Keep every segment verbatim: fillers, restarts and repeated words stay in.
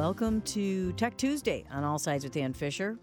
Welcome to Tech Tuesday on All Sides with Dan Fisher.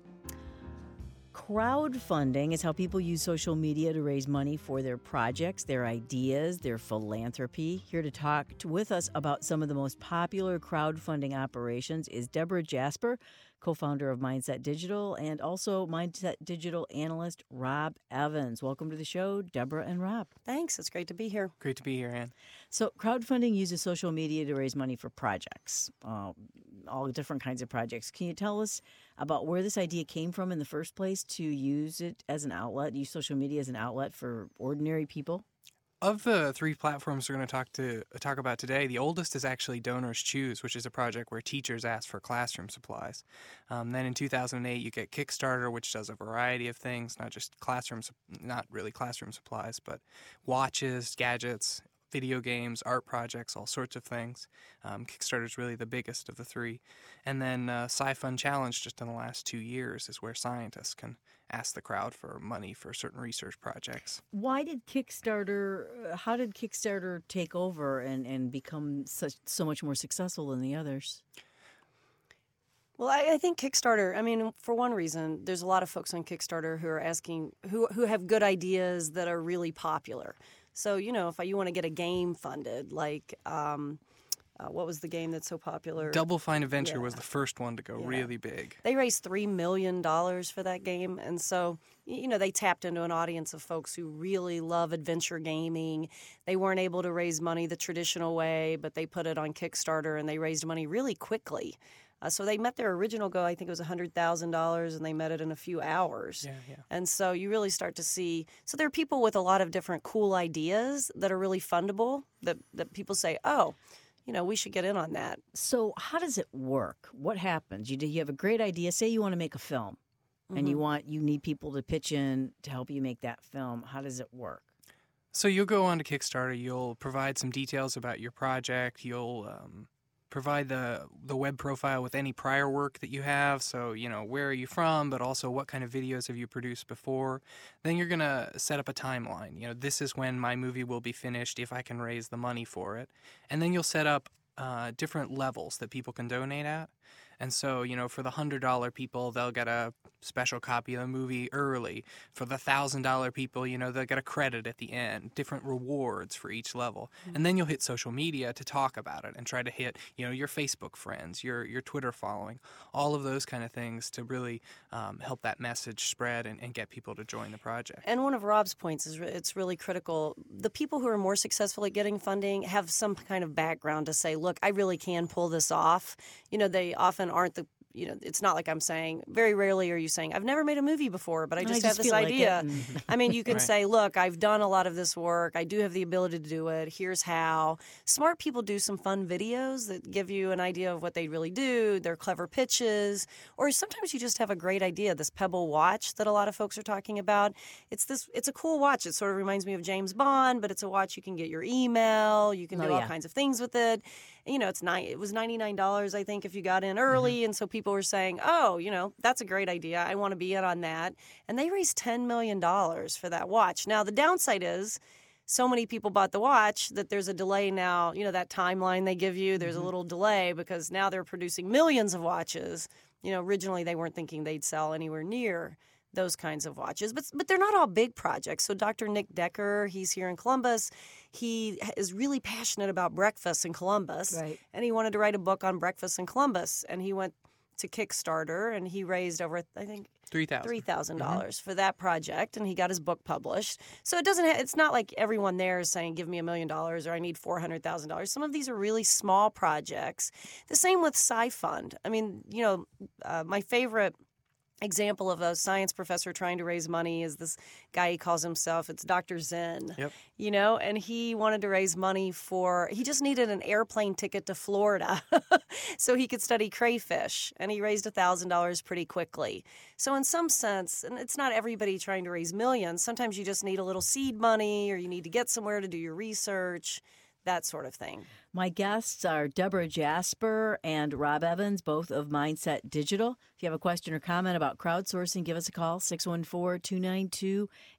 Crowdfunding is how people use social media to raise money for their projects, their ideas, their philanthropy. Here to talk to, with us about some of the most popular crowdfunding operations is Deborah Jasper, co-founder of Mindset Digital, and also Mindset Digital analyst Rob Evans. Welcome to the show, Deborah and Rob. Thanks. It's great to be here. Great to be here, Ann. So crowdfunding uses social media to raise money for projects, uh, all different kinds of projects. Can you tell us about where this idea came from in the first place to use it as an outlet, use social media as an outlet for ordinary people? Of the three platforms we're going to talk to talk about today, the oldest is actually Donors Choose, which is a project where teachers ask for classroom supplies. Um, then in two thousand eight, you get Kickstarter, which does a variety of things, not just classroom, not really classroom supplies, but watches, gadgets, video games, art projects, all sorts of things. Um, Kickstarter is really the biggest of the three. And then uh, SciFund Challenge, just in the last two years, is where scientists can ask the crowd for money for certain research projects. Why did Kickstarter, uh, how did Kickstarter take over and, and become such so much more successful than the others? Well, I, I think Kickstarter, I mean, for one reason, there's a lot of folks on Kickstarter who are asking, who, who have good ideas that are really popular. So, you know, if you want to get a game funded, like, um, uh, what was the game that's so popular? Double Fine Adventure Yeah. was the first one to go Yeah. really big. They raised three million dollars for that game. And so, you know, they tapped into an audience of folks who really love adventure gaming. They weren't able to raise money the traditional way, but they put it on Kickstarter and they raised money really quickly. Uh, so they met their original goal, I think it was one hundred thousand dollars, and they met it in a few hours. Yeah, yeah. And so you really start to see, so there are people with a lot of different cool ideas that are really fundable that, that people say, oh, you know, we should get in on that. So how does it work? What happens? You, you have a great idea. Say you want to make a film, mm-hmm. and you want you need people to pitch in to help you make that film. How does it work? So you'll go on to Kickstarter. You'll provide some details about your project. You'll um, provide the the web profile with any prior work that you have. So, you know, where are you from, but also what kind of videos have you produced before. Then you're going to set up a timeline. You know, this is when my movie will be finished if I can raise the money for it. And then you'll set up uh, different levels that people can donate at. And so, you know, for the one hundred dollars people, they'll get a special copy of the movie early. For the one thousand dollars people, you know, they'll get a credit at the end, different rewards for each level. Mm-hmm. And then you'll hit social media to talk about it and try to hit, you know, your Facebook friends, your your Twitter following, all of those kind of things to really um, help that message spread and, and get people to join the project. And one of Rob's points is re- it's really critical. The people who are more successful at getting funding have some kind of background to say, look, I really can pull this off. You know, they often aren't the, you know, it's not like I'm saying, very rarely are you saying, I've never made a movie before, but I just I have just this feel idea. Like it. I mean, you can Right. say, look, I've done a lot of this work. I do have the ability to do it. Here's how. Smart people do some fun videos that give you an idea of what they really do. They're clever pitches. Or sometimes you just have a great idea. This Pebble watch that a lot of folks are talking about. It's this. It's a cool watch. It sort of reminds me of James Bond, but it's a watch you can get your email. You can Oh, do all yeah. kinds of things with it. You know, it's nine. It was ninety-nine dollars, I think, if you got in early. Mm-hmm. And so people were saying, oh, you know, that's a great idea. I want to be in on that. And they raised ten million dollars for that watch. Now, the downside is so many people bought the watch that there's a delay now. You know, that timeline they give you, there's Mm-hmm. a little delay because now they're producing millions of watches. You know, originally they weren't thinking they'd sell anywhere near those kinds of watches. But but they're not all big projects. So Doctor Nick Decker, he's here in Columbus. He is really passionate about breakfast in Columbus. Right. And he wanted to write a book on breakfast in Columbus. And he went to Kickstarter, and he raised over, I think, three thousand dollars. three thousand dollars for that project, and he got his book published. So it doesn't. Ha- it's not like everyone there is saying, "Give me a million dollars" or "I need four hundred thousand dollars." Some of these are really small projects. The same with SciFund. I mean, you know, uh, my favorite example of a science professor trying to raise money is this guy, he calls himself, it's Doctor Zen, Yep. you know, and he wanted to raise money for, he just needed an airplane ticket to Florida so he could study crayfish, and he raised one thousand dollars pretty quickly. So in some sense, and it's not everybody trying to raise millions, sometimes you just need a little seed money, or you need to get somewhere to do your research, that sort of thing. My guests are Deborah Jasper and Rob Evans, both of Mindset Digital. If you have a question or comment about crowdsourcing, give us a call, six one four, two nine two,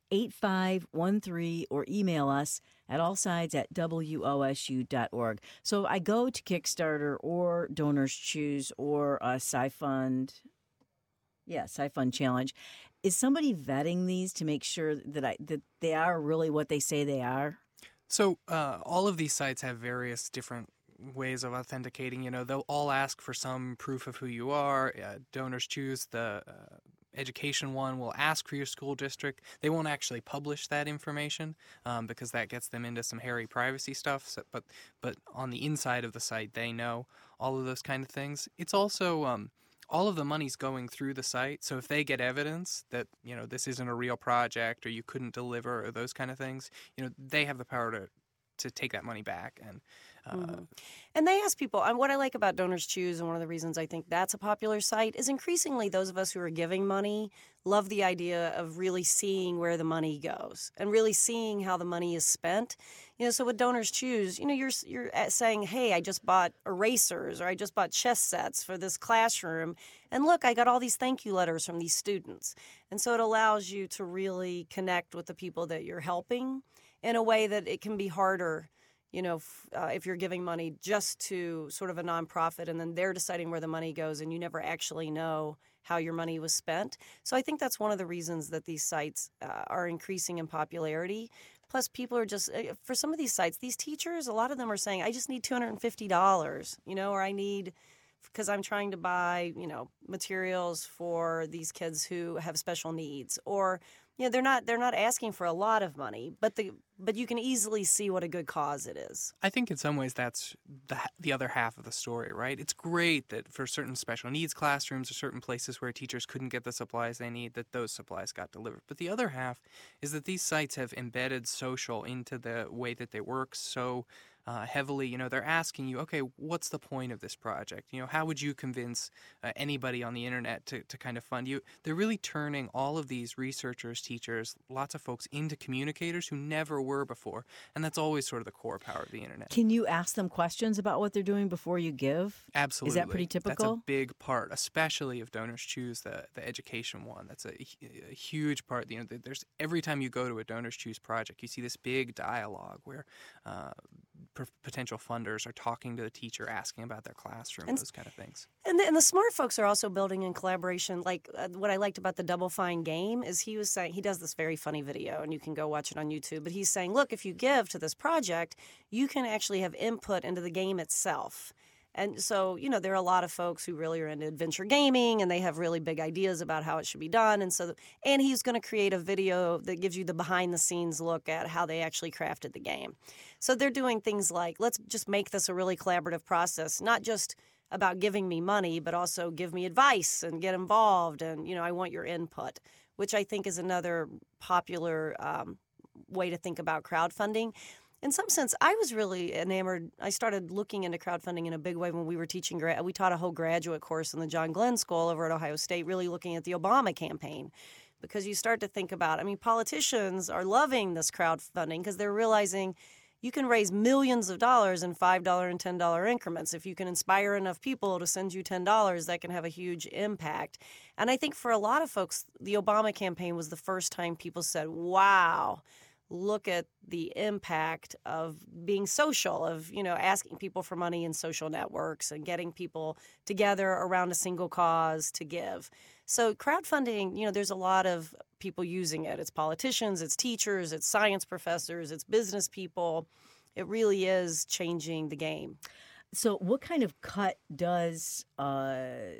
eight five one three or email us at allsides at w o s u dot org. So I go to Kickstarter or Donors Choose or uh, SciFund, yeah, SciFund Challenge. Is somebody vetting these to make sure that I that they are really what they say they are? So uh, all of these sites have various different ways of authenticating. You know, they'll all ask for some proof of who you are. Uh, Donors Choose, the uh, education one, will ask for your school district. They won't actually publish that information um, because that gets them into some hairy privacy stuff. So, but but on the inside of the site, they know all of those kind of things. It's also um, all of the money's going through the site. So if they get evidence that, you know, this isn't a real project or you couldn't deliver or those kind of things, you know, they have the power to to take that money back. And uh, mm-hmm. And they ask people, and what I like about Donors Choose, and one of the reasons I think that's a popular site, is increasingly those of us who are giving money love the idea of really seeing where the money goes and really seeing how the money is spent. You know, so with Donors Choose, you know, you're you're saying, hey, I just bought erasers or I just bought chess sets for this classroom, and look, I got all these thank you letters from these students. And so it allows you to really connect with the people that you're helping in a way that it can be harder, you know, f- uh, if you're giving money just to sort of a nonprofit and then they're deciding where the money goes and you never actually know how your money was spent. So I think that's one of the reasons that these sites uh, are increasing in popularity. Plus, people are just, uh, for some of these sites, these teachers, a lot of them are saying, I just need two hundred fifty dollars, you know, or I need, because I'm trying to buy, you know, materials for these kids who have special needs, or you know, they're not they're not asking for a lot of money, but the but you can easily see what a good cause it is. I think in some ways that's the the other half of the story, right? It's great that for certain special needs classrooms or certain places where teachers couldn't get the supplies they need, that those supplies got delivered. But the other half is that these sites have embedded social into the way that they work so Uh, heavily. You know, they're asking you, okay, what's the point of this project? You know, how would you convince uh, anybody on the internet to, to kind of fund you? They're really turning all of these researchers, teachers, lots of folks into communicators who never were before. And that's always sort of the core power of the internet. Can you ask them questions about what they're doing before you give? Absolutely. Is that pretty typical? That's a big part, especially if Donors Choose, the, the education one. That's a, a huge part. You know, there's every time you go to a Donors Choose project, you see this big dialogue where uh, potential funders are talking to the teacher, asking about their classroom, and those kind of things. And the, and the smart folks are also building in collaboration. Like uh, what I liked about the Double Fine game is he was saying, he does this very funny video, and you can go watch it on YouTube, but he's saying, look, if you give to this project, you can actually have input into the game itself. And so, you know, there are a lot of folks who really are into adventure gaming and they have really big ideas about how it should be done. And so, and he's going to create a video that gives you the behind the scenes look at how they actually crafted the game. So they're doing things like, let's just make this a really collaborative process, not just about giving me money, but also give me advice and get involved. And, you know, I want your input, which I think is another popular um, way to think about crowdfunding. In some sense, I was really enamored. I started looking into crowdfunding in a big way when we were teaching. We taught a whole graduate course in the John Glenn School over at Ohio State, really looking at the Obama campaign. Because you start to think about, I mean, politicians are loving this crowdfunding because they're realizing you can raise millions of dollars in five dollars and ten dollars increments. If you can inspire enough people to send you ten dollars, that can have a huge impact. And I think for a lot of folks, the Obama campaign was the first time people said, wow, look at the impact of being social, of, you know, asking people for money in social networks and getting people together around a single cause to give. So crowdfunding, you know, there's a lot of people using it. It's politicians, it's teachers, it's science professors, it's business people. It really is changing the game. So what kind of cut does uh,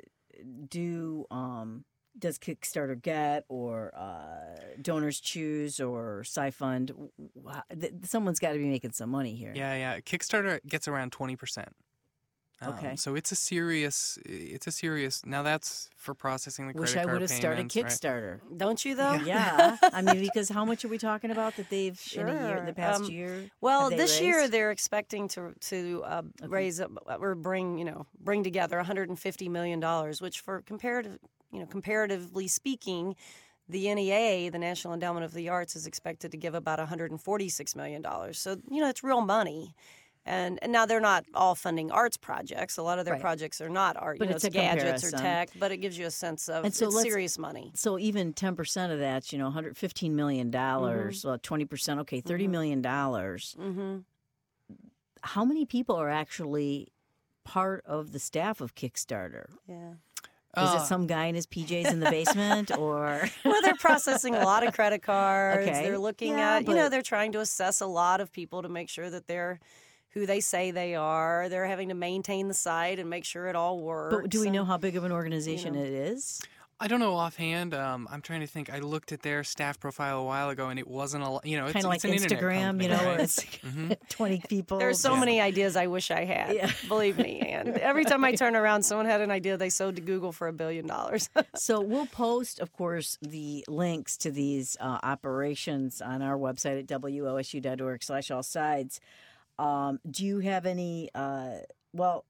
do um, does Kickstarter get, or uh, Donors Choose, or SciFund? Someone's got to be making some money here. Yeah, yeah. Kickstarter gets around twenty percent. Um, Okay. So it's a serious, it's a serious, now that's for processing the credit Wish card I would have started payments, right? Kickstarter. Don't you, though? Yeah. I mean, because how much are we talking about that they've, in a year, Sure. the past Um, year? Well, have they this year raised? they're expecting to to uh, Okay. raise up, or bring you know bring together one hundred fifty million dollars, which for comparative you know comparatively speaking, the N E A, the National Endowment of the Arts, is expected to give about one hundred forty-six million dollars. So you know it's real money. And, and now they're not all funding arts projects. A lot of their Right. projects are not art. But you know, it's it's a gadgets or comparison. tech, but it gives you a sense of And so it's let's- serious money. So even ten percent of that's, you know, one hundred fifteen million dollars, Mm-hmm. well, twenty percent, okay, thirty million dollars. Mm-hmm. How many people are actually part of the staff of Kickstarter? Yeah. Is Uh, it some guy in his P Js in the basement, or Well, they're processing a lot of credit cards. Okay. They're looking Yeah, at, you know, but- they're trying to assess a lot of people to make sure that they're who they say they are. They're having to maintain the site and make sure it all works. but do we know and- how big of an organization know. it is? I don't know offhand. Um, I'm trying to think. I looked at their staff profile a while ago, and it wasn't a lot. You know, it's, Kind of like it's an internet Instagram, company, you know, where right? it's Mhm. twenty people. There's so Yeah. many ideas I wish I had. Yeah. Believe me. And every time I turn around, someone had an idea they sold to Google for a billion dollars. So we'll post, of course, the links to these uh, operations on our website at W O S U dot org slash all sides. Um, do you have any, uh, well,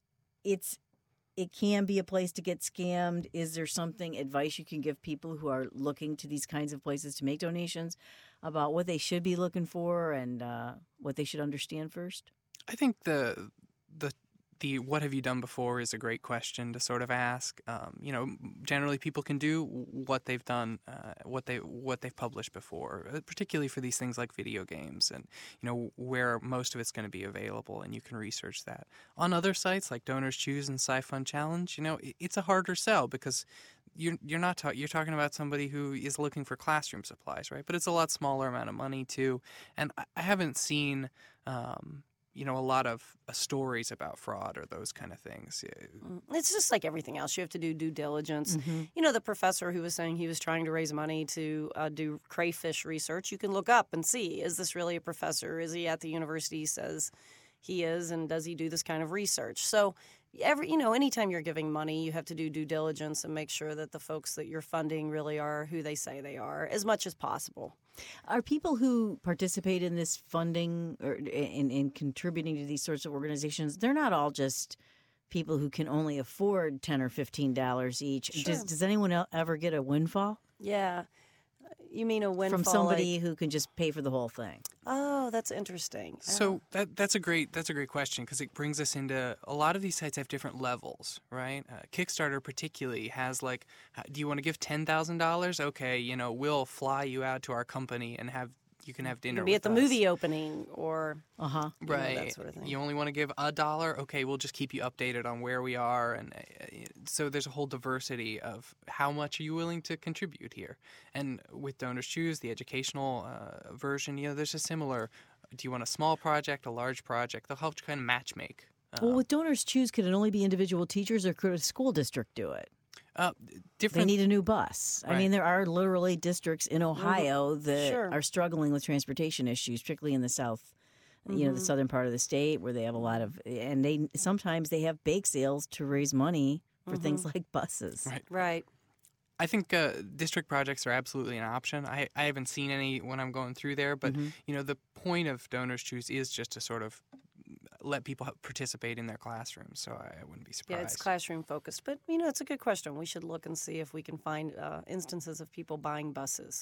it's, it can be a place to get scammed. Is there something, advice you can give people who are looking to these kinds of places to make donations about what they should be looking for and uh, what they should understand first? I think the the the what have you done before is a great question to sort of ask. Um, you know, generally people can do what they've done, uh, what they what they've published before, uh, particularly for these things like video games, and you know where most of it's going to be available, and you can research that. On other sites like Donors Choose and SciFund Challenge, you know, it, it's a harder sell because you're you're not ta- you're talking about somebody who is looking for classroom supplies, right? But it's a lot smaller amount of money too, and I, I haven't seen. Um, you know, a lot of uh, stories about fraud or those kind of things. It's just like everything else. You have to do due diligence. Mm-hmm. You know, the professor who was saying he was trying to raise money to uh, do crayfish research, you can look up and see, is this really a professor? Is he at the university he says he is? And does he do this kind of research? So every, you know, anytime you're giving money, you have to do due diligence and make sure that the folks that you're funding really are who they say they are as much as possible. Are people who participate in this funding or in, in contributing to these sorts of organizations, they're not all just people who can only afford ten or fifteen dollars each. Sure. Does, does anyone el- ever get a windfall Yeah. You mean a windfall? from somebody like- who can just pay for the whole thing? oh, that's interesting. So that that's a great that's a great question because it brings us into a lot of these sites have different levels, right? Uh, Kickstarter particularly has like, h- do you want to give ten thousand dollars? Okay, you know, we'll fly you out to our company and have you can have You dinner. can be with at the us. movie opening or Uh huh. you know, Right. that sort of thing. You only want to give a dollar? Okay, we'll just keep you updated on where we are. And uh, so there's a whole diversity of how much are you willing to contribute here. And with Donors Choose, the educational uh, version, you know, there's a similar, do you want a small project, a large project? They'll help you kind of match make. Uh, Well, with Donors Choose, could it only be individual teachers or could a school district do it? uh, They different. need a new bus. I Right. mean, there are literally districts in Ohio that Sure. are struggling with transportation issues, particularly in the south, you know, the southern part of the state where they have a lot of, and they sometimes they have bake sales to raise money for things like buses. Right. Right. I think uh, district projects are absolutely an option. I, I haven't seen any when I'm going through there, but you know the point of Donors Choose is just to sort of let people ha- participate in their classrooms. So I, I wouldn't be surprised. Yeah, it's classroom focused. But, you know, it's a good question. We should look and see if we can find uh, instances of people buying buses.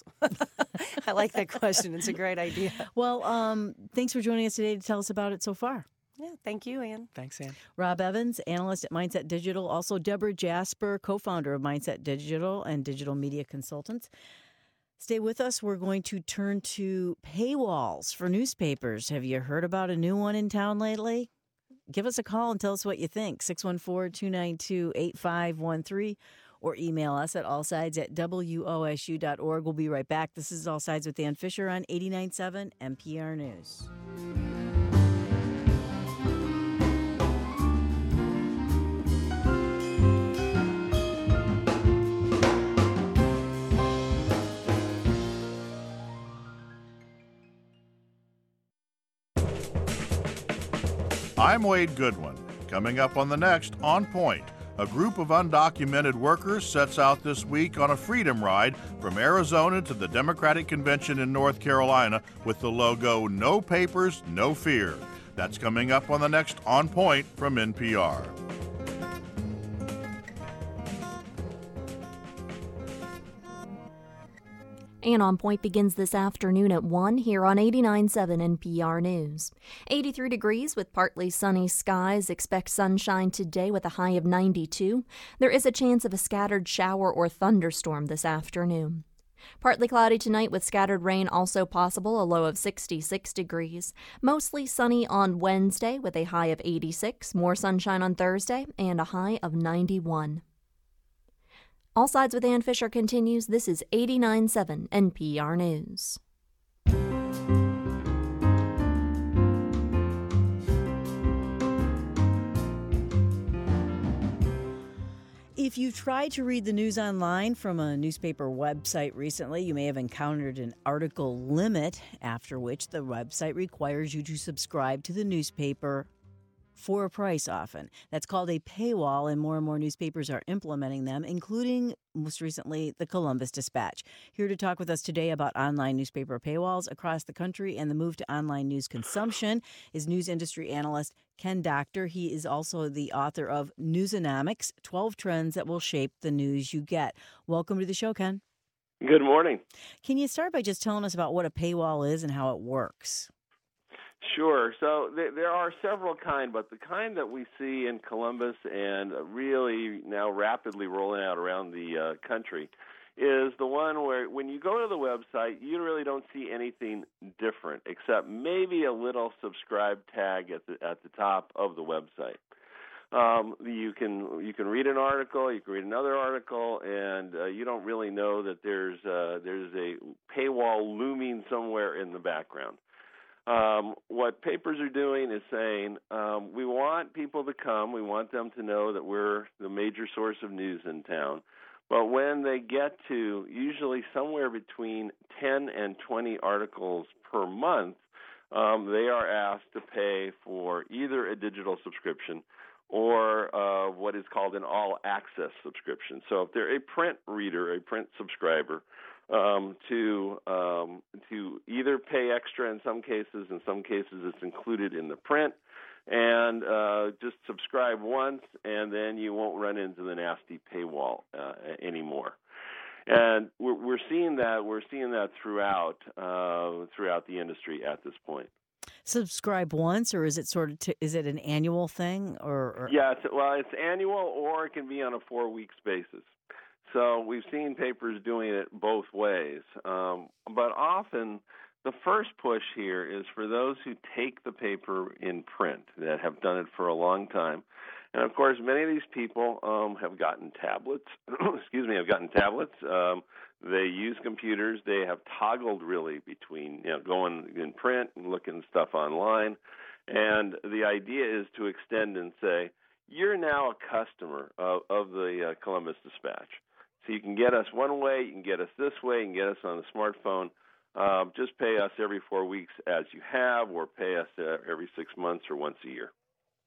I like that question. It's a great idea. Well, um, thanks for joining us today to tell us about it so far. Yeah, thank you, Ann. Thanks, Ann. Rob Evans, analyst at Mindset Digital. Also, Deborah Jasper, co-founder of Mindset Digital and Digital Media Consultants. Stay with us. We're going to turn to paywalls for newspapers. Have you heard about a new one in town lately? Give us a call and tell us what you think. six one four, two nine two, eight five one three or email us at allsides at W O S U dot org. We'll be right back. This is All Sides with Ann Fisher on eighty-nine point seven N P R News. I'm Wade Goodwin. Coming up on the next On Point, a group of undocumented workers sets out this week on a freedom ride from Arizona to the Democratic Convention in North Carolina with the logo No Papers, No Fear. That's coming up on the next On Point from N P R. And On Point begins this afternoon at one here on eighty-nine point seven N P R News. eighty-three degrees with partly sunny skies. Expect sunshine today with a high of ninety-two. There is a chance of a scattered shower or thunderstorm this afternoon. Partly cloudy tonight with scattered rain also possible, a low of sixty-six degrees. Mostly sunny on Wednesday with a high of eighty-six. More sunshine on Thursday and a high of ninety-one. All Sides with Ann Fisher continues. This is eighty-nine point seven N P R News. If you've tried to read the news online from a newspaper website recently, you may have encountered an article limit, after which the website requires you to subscribe to the newspaper for a price often. That's called a paywall, and more and more newspapers are implementing them, including, most recently, the Columbus Dispatch. Here to talk with us today about online newspaper paywalls across the country and the move to online news consumption is news industry analyst Ken Doctor. He is also the author of Newsonomics, twelve Trends That Will Shape the News You Get. Welcome to the show, Ken. Good morning. Can you start by just telling us about what a paywall is and how it works? Sure. So th- there are several kind, but the kind that we see in Columbus and really now rapidly rolling out around the uh, country is the one where when you go to the website, you really don't see anything different except maybe a little subscribe tag at the at the top of the website. Um, you can you can read an article, you can read another article, and uh, you don't really know that there's uh, there's a paywall looming somewhere in the background. Um, what papers are doing is saying um, we want people to come, we want them to know that we're the major source of news in town. But when they get to usually somewhere between ten and twenty articles per month, um, they are asked to pay for either a digital subscription or uh, what is called an all-access subscription. So if they're a print reader, a print subscriber, um, to um, to either pay extra in some cases, in some cases it's included in the print, and uh, just subscribe once, and then you won't run into the nasty paywall uh, anymore. And we're, we're seeing that we're seeing that throughout uh, throughout the industry at this point. Subscribe once, or is it sort of t- is it an annual thing? Or, or... Yeah, it's, well, it's annual, or it can be on a four-week basis. So we've seen papers doing it both ways. Um, but often the first push here is for those who take the paper in print, that have done it for a long time. And, of course, many of these people um, have gotten tablets. excuse me, have gotten tablets. Um, they use computers. They have toggled, really, between you know going in print and looking stuff online. And the idea is to extend and say, you're now a customer of, of the uh, Columbus Dispatch. So you can get us one way, you can get us this way, you can get us on a smartphone. Uh, just pay us every four weeks as you have, or pay us uh, every six months or once a year.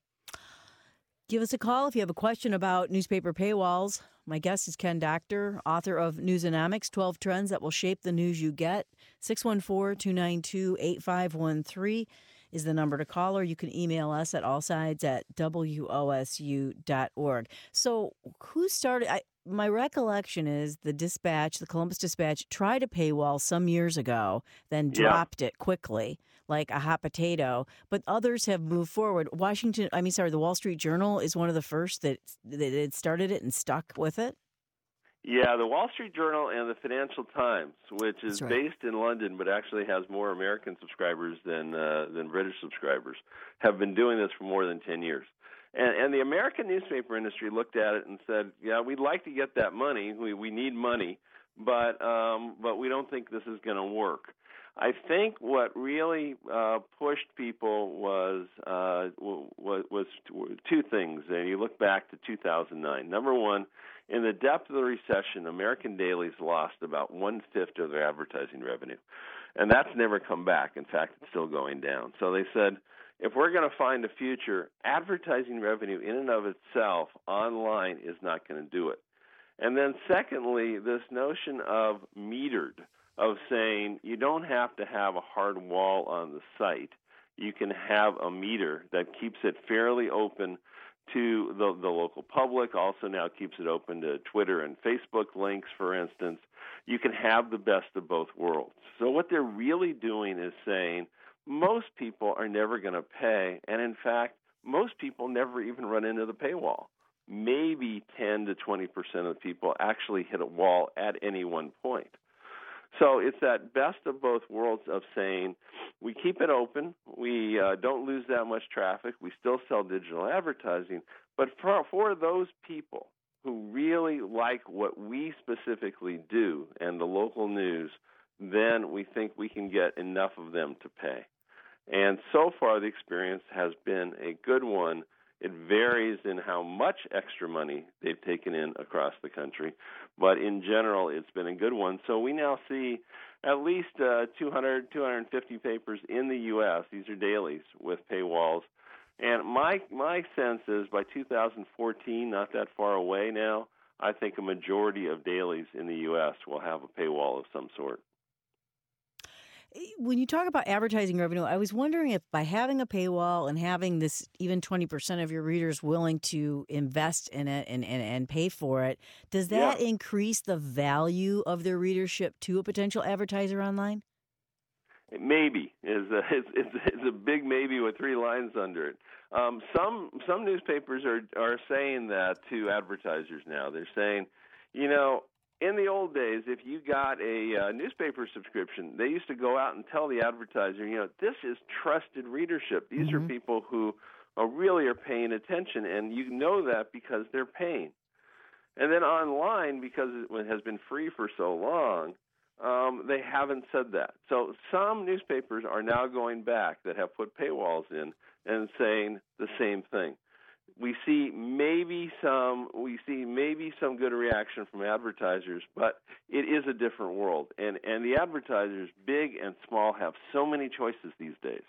Give us a call if you have a question about newspaper paywalls. My guest is Ken Doctor, author of Newsonomics, twelve Trends That Will Shape the News You Get. six one four, two nine two, eight five one three is the number to call, or you can email us at allsides at w o s u dot org. So who started... I, my recollection is the Dispatch, the Columbus Dispatch, tried a paywall some years ago, then dropped yeah. it quickly, like a hot potato. But others have moved forward. Washington, I mean, sorry, the Wall Street Journal is one of the first that that had started it and stuck with it. Yeah, the Wall Street Journal and the Financial Times, which is right. based in London but actually has more American subscribers than uh, than British subscribers, have been doing this for more than ten years. And, and the American newspaper industry looked at it and said, yeah, we'd like to get that money. We we need money, but um, but we don't think this is going to work. I think what really uh, pushed people was, uh, was was two things. And you look back to two thousand nine. Number one, in the depth of the recession, American dailies lost about one-fifth of their advertising revenue. And that's never come back. In fact, it's still going down. So they said, if we're going to find a future, advertising revenue in and of itself online is not going to do it. And then secondly, this notion of metered, of saying you don't have to have a hard wall on the site. You can have a meter that keeps it fairly open to the, the local public. Also now keeps it open to Twitter and Facebook links, for instance. You can have the best of both worlds. So what they're really doing is saying most people are never going to pay, and in fact, most people never even run into the paywall. Maybe ten to twenty percent of the people actually hit a wall at any one point. So it's that best of both worlds of saying we keep it open, we uh, don't lose that much traffic, we still sell digital advertising, but for, for those people who really like what we specifically do and the local news, then we think we can get enough of them to pay. And so far the experience has been a good one. It varies in how much extra money they've taken in across the country, but in general, it's been a good one. So we now see at least uh, two hundred, two hundred fifty papers in the U S. These are dailies with paywalls. And my my sense is by two thousand fourteen, not that far away now, I think a majority of dailies in the U S will have a paywall of some sort. When you talk about advertising revenue, I was wondering if by having a paywall and having this even twenty percent of your readers willing to invest in it and, and, and pay for it, does that yeah. increase the value of their readership to a potential advertiser online? Maybe is a, it's, it's, it's a big maybe with three lines under it. Um, some some newspapers are, are saying that to advertisers now. They're saying, you know, in the old days, if you got a uh, newspaper subscription, they used to go out and tell the advertiser, you know, this is trusted readership. These mm-hmm. are people who are really are paying attention, and you know that because they're paying. And then online, because it has been free for so long, um, they haven't said that. So some newspapers are now going back that have put paywalls in and saying the same thing. We see maybe some we see maybe some good reaction from advertisers, but it is a different world. And and the advertisers, big and small, have so many choices these days.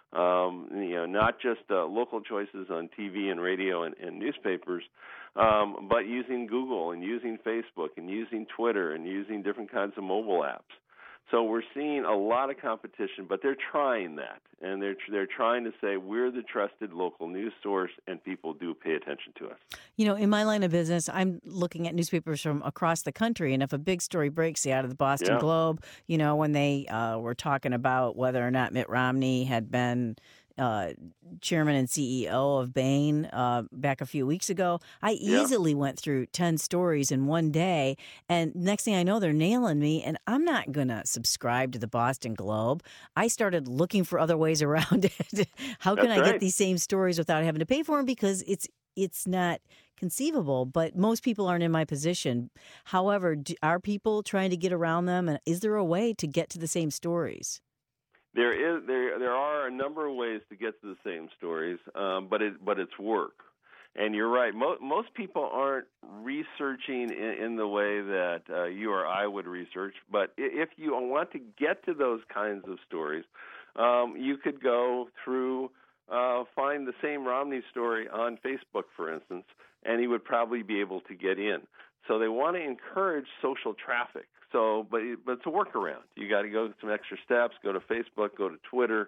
Um, you know, not just uh, local choices on T V and radio and, and newspapers, um, but using Google and using Facebook and using Twitter and using different kinds of mobile apps. So we're seeing a lot of competition, but they're trying that, and they're they're trying to say we're the trusted local news source, and people do pay attention to us. You know, in my line of business, I'm looking at newspapers from across the country, and if a big story breaks, say out of the Boston yeah. Globe, you know, when they uh, were talking about whether or not Mitt Romney had been Uh, chairman and C E O of Bain uh, back a few weeks ago, I easily yeah. went through ten stories in one day. And next thing I know, they're nailing me. And I'm not going to subscribe to the Boston Globe. I started looking for other ways around it. How can That's I right. get these same stories without having to pay for them? Because it's it's not conceivable. But most people aren't in my position. However, do, are people trying to get around them? And is there a way to get to the same stories? There is there there are a number of ways to get to the same stories, um, but it but it's work. And you're right. Most most people aren't researching in, in the way that uh, you or I would research. But if you want to get to those kinds of stories, um, you could go through uh, find the same Romney story on Facebook, for instance, and he would probably be able to get in. So they want to encourage social traffic. So, but but it's a workaround. You got to go some extra steps. Go to Facebook. Go to Twitter.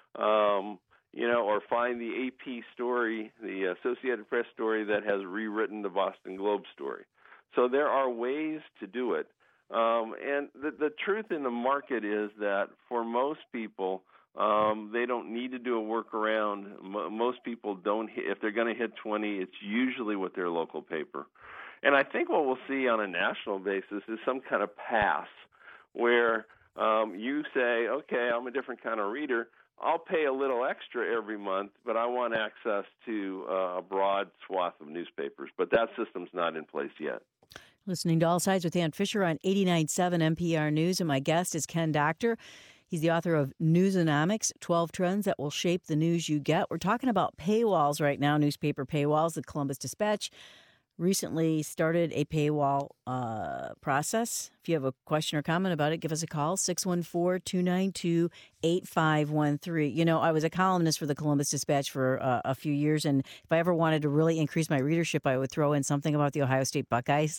Um, you know, or find the A P story, the Associated Press story that has rewritten the Boston Globe story. So there are ways to do it. Um, and the, the truth in the market is that for most people, um, they don't need to do a workaround. M- most people don't. Hit, if they're going to hit twenty, it's usually with their local paper. And I think what we'll see on a national basis is some kind of pass where um, you say, okay, I'm a different kind of reader. I'll pay a little extra every month, but I want access to uh, a broad swath of newspapers. But that system's not in place yet. Listening to All Sides with Dan Fisher on eighty-nine point seven N P R News, and my guest is Ken Doctor. He's the author of Newsonomics, twelve Trends That Will Shape the News You Get. We're talking about paywalls right now, newspaper paywalls. The Columbus Dispatch recently started a paywall uh, process. If you have a question or comment about it, give us a call, six one four, two nine two, eight five one three. You know, I was a columnist for the Columbus Dispatch for uh, a few years, and if I ever wanted to really increase my readership, I would throw in something about the Ohio State Buckeyes.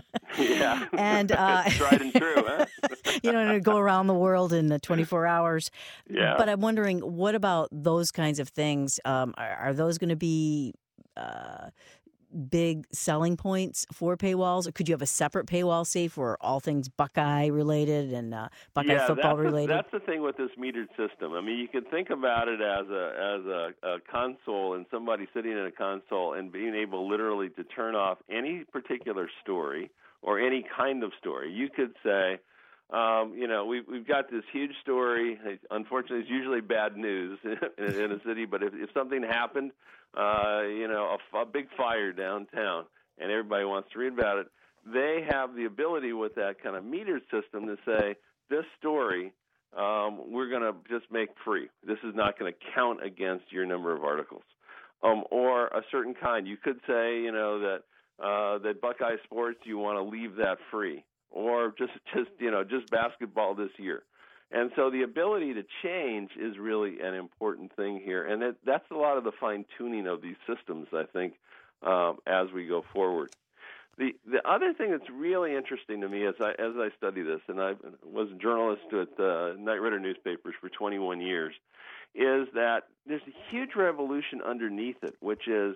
Yeah. And uh, tried and true, huh? You know, to go around the world in uh, twenty-four hours. Yeah. But I'm wondering, what about those kinds of things? Um, are, are those going to be uh, big selling points for paywalls? Or could you have a separate paywall, say, for all things Buckeye related and uh, Buckeye yeah, football that's the, related? that's the thing with this metered system. I mean, you can think about it as a as a, a console and somebody sitting in a console and being able literally to turn off any particular story or any kind of story. You could say, Um, you know, we've we've got this huge story. Unfortunately, it's usually bad news in, in a city. But if, if something happened, uh, you know, a, a big fire downtown, and everybody wants to read about it, they have the ability with that kind of metered system to say, this story um, we're going to just make free. This is not going to count against your number of articles, um, or a certain kind. You could say, you know, that uh, that Buckeye Sports, you want to leave that free. Or just, just you know, just basketball this year. And so the ability to change is really an important thing here. And it, that's a lot of the fine-tuning of these systems, I think, um, as we go forward. The the other thing that's really interesting to me as I, as I study this, and I was a journalist at uh, Knight Ridder newspapers for twenty-one years, is that there's a huge revolution underneath it, which is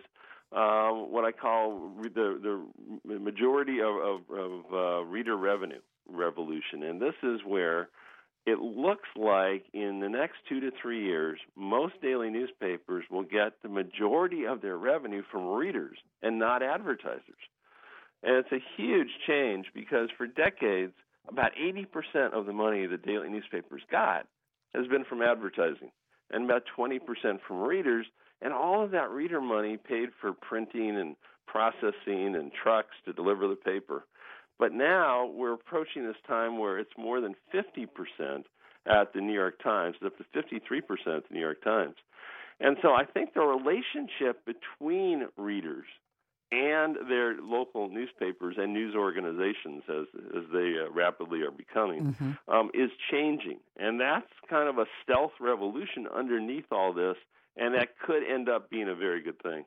Um, what I call the, the majority of, of, of uh, reader revenue revolution. And this is where it looks like in the next two to three years, most daily newspapers will get the majority of their revenue from readers and not advertisers. And it's a huge change because for decades, about eighty percent of the money the daily newspapers got has been from advertising and about twenty percent from readers. And all of that reader money paid for printing and processing and trucks to deliver the paper. But now we're approaching this time where it's more than fifty percent at the New York Times, up to fifty-three percent at the New York Times. And so I think the relationship between readers and their local newspapers and news organizations, as as they uh, rapidly are becoming, mm-hmm. um, is changing. And that's kind of a stealth revolution underneath all this. And that could end up being a very good thing.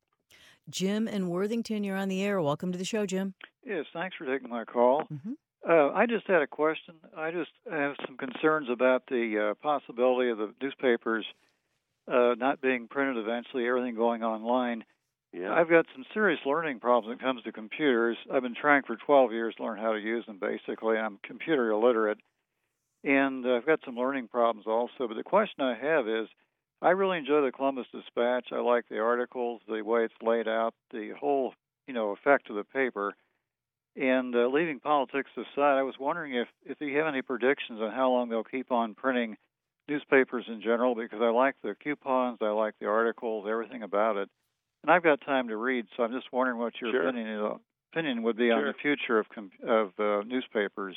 Jim in Worthington, you're on the air. Welcome to the show, Jim. Yes, thanks for taking my call. Mm-hmm. Uh, I just had a question. I just have some concerns about the uh, possibility of the newspapers uh, not being printed eventually, everything going online. Yeah. I've got some serious learning problems when it comes to computers. I've been trying for twelve years to learn how to use them, basically. I'm computer illiterate, and uh, I've got some learning problems also. But the question I have is, I really enjoy the Columbus Dispatch. I like the articles, the way it's laid out, the whole, you know, effect of the paper. And uh, leaving politics aside, I was wondering if, if you have any predictions on how long they'll keep on printing newspapers in general, because I like the coupons, I like the articles, everything about it. And I've got time to read, so I'm just wondering what your sure. opinion, uh, opinion would be sure. on the future of, of uh, newspapers.